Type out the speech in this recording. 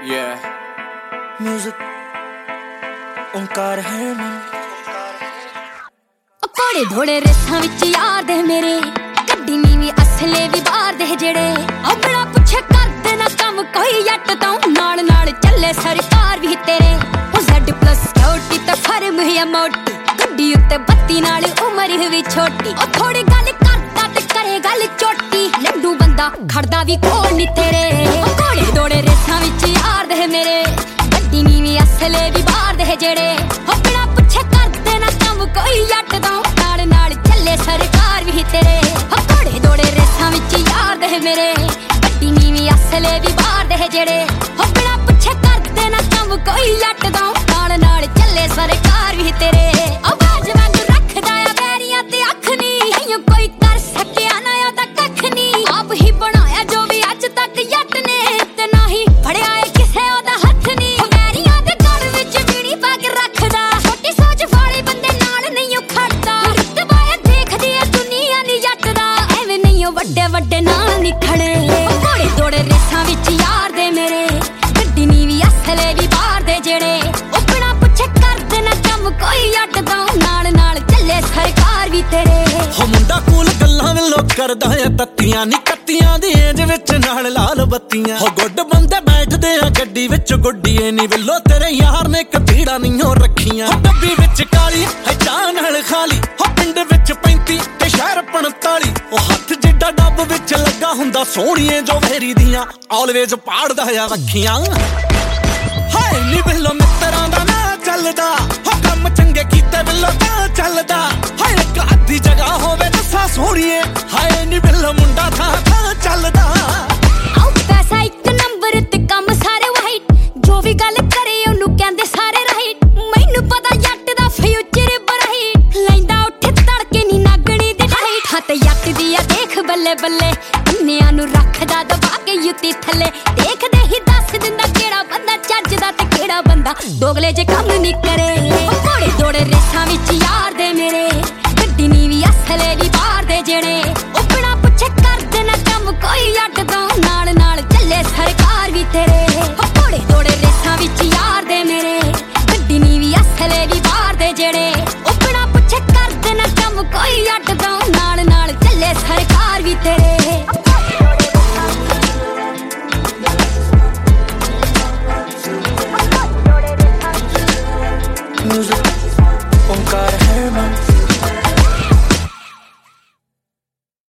music ओंकार हरमन घोड़े घोड़े रेसां विच यार दे मेरे गड्डी नीवी असले भी बाहर दे जेड़े अपना पुछे कर देना कम कोई जट तो नाल नाल चले सरकार भी तेरे ओ Z+ सिक्योरिटी ते फर्म है मोटी गड्डी उत्ते बत्ती नाल उमर भी छोटी ओ थोड़ी गल करदा ते करे गल चोटी लड्डू बंदा खड़दा भी कोल नी तेरे घोड़े घोड़े रेसां विच यार दे मेरे गड्डी नीवी असले भी बाहर दे जेड़े अपना पुछे कर देना कम कोई जट तो नाल नाल चले सरकार भी तेरे घोड़े घोड़े रेसां विच यार दे मेरे गड्डी नीवी असले भी बाहर दे जेड़े अपना पुछे कर देना कम कोई जट तो नाल नाल चले सरकार भी तेरे आवाज वांग रखदा आ बैरियां ते अख नी इयो कोई कर सकिया ना ओदा कख नी आप ही बनाया जो भी अज तक जट ने ते ना ही फड़िया ए किसे ओदा हथ नी बैरियां दे गल विच बीड़ी पग रखदा छोटी सोच वाले बंदे नाल नहीं खड़दा रुतबा देखदी ए दुनिया नी जट दा एवें नहीं वड्डे वड्डे नाल नी खड़े घोड़े घोड़े रेसां विच यार दे मेरे गड्डी नीवी असले भी बाहर दे जेड़े अपना पुछे कर देना कम कोई जट तो नाल नाल चले सरकार भी तेरे हो मुंडा कूल गल्लां विलो करदा है तत्तियां नी कत्तियां दी एज विच नाल लाल बत्तियां हो गुੱਡ बंदे बैठदे आ गड्डी विच गुड्डीए नी विलो तेरे यार ने कपीड़ा नहीं रखियां डब्बी विच काली है चाह नाल खाली हो पिंड विच 35 ते शहर 45 ओ हत्थ जिड्डा डੱਬ विच लगा हुंदा सोहणीए जो वेरी दियां ऑलवेज पाड़दा आ वखियां हाय नी विलो मित्तरां दा ना चलदा हो कम चंगे कीते विलो तां चलदा हाय इक अद्धी जगह होवे दसा सोहणीए हाय नी विलो मुंडा थां थां चलदा आओ पैसा एक नंबर ते कम सारे वाइट जो भी गल करे ओनू कहंदे सारे राइट मैनू पता जट दा फ्यूचर ब्राइट लैंदा उठ तड़के नी नागणी दे डाइट हां ते जट दी आ देख बल्ले बल्ले अन्नियां नू रखदा दबा के युती थल्ले देखदे ही दस दिंदा केड़ा बंदा ਚੱਜਦਾ ਤੇ ਕਿਹੜਾ ਬੰਦਾ ਦੋਗਲੇ ਜੇ ਕੰਮ ਨਹੀਂ ਕਰੇ ਘੋੜੇ ਘੋੜੇ ਰੇਸਾਂ ਵਿੱਚ ਯਾਰ ਦੇ ਮੇਰੇ ਗੱਡੀ ਨੀਵੀਂ ਅਸਲੇ ਵੀ ਬਾਹਰ ਦੇ ਜਿਹੜੇ ਉਪਣਾ ਪੁੱਛੇ ਕਰਦੇ ਨਾ ਕੰਮ ਕੋਈ ਜੱਟ ਤੋਂ ਨਾਲ ਨਾਲ ਚੱਲੇ ਸਰਕਾਰ ਵੀ ਤੇਰੇ ਘੋੜੇ ਘੋੜੇ ਰੇਸਾਂ ਵਿੱਚ ਯਾਰ ਦੇ ਮੇਰੇ ਗੱਡੀ ਨੀਵੀਂ ਅਸਲੇ ਵੀ ਬਾਹਰ ਦੇ ਜਿਹੜੇ ਉਪਣਾ ਪੁੱਛੇ ਕਰਦੇ ਨਾ ਕੰਮ ਕੋਈ ਜੱਟ ਤੋਂ ਨਾਲ ਨਾਲ ਚੱਲੇ ਸਰਕਾਰ ਵੀ ਤੇਰੇ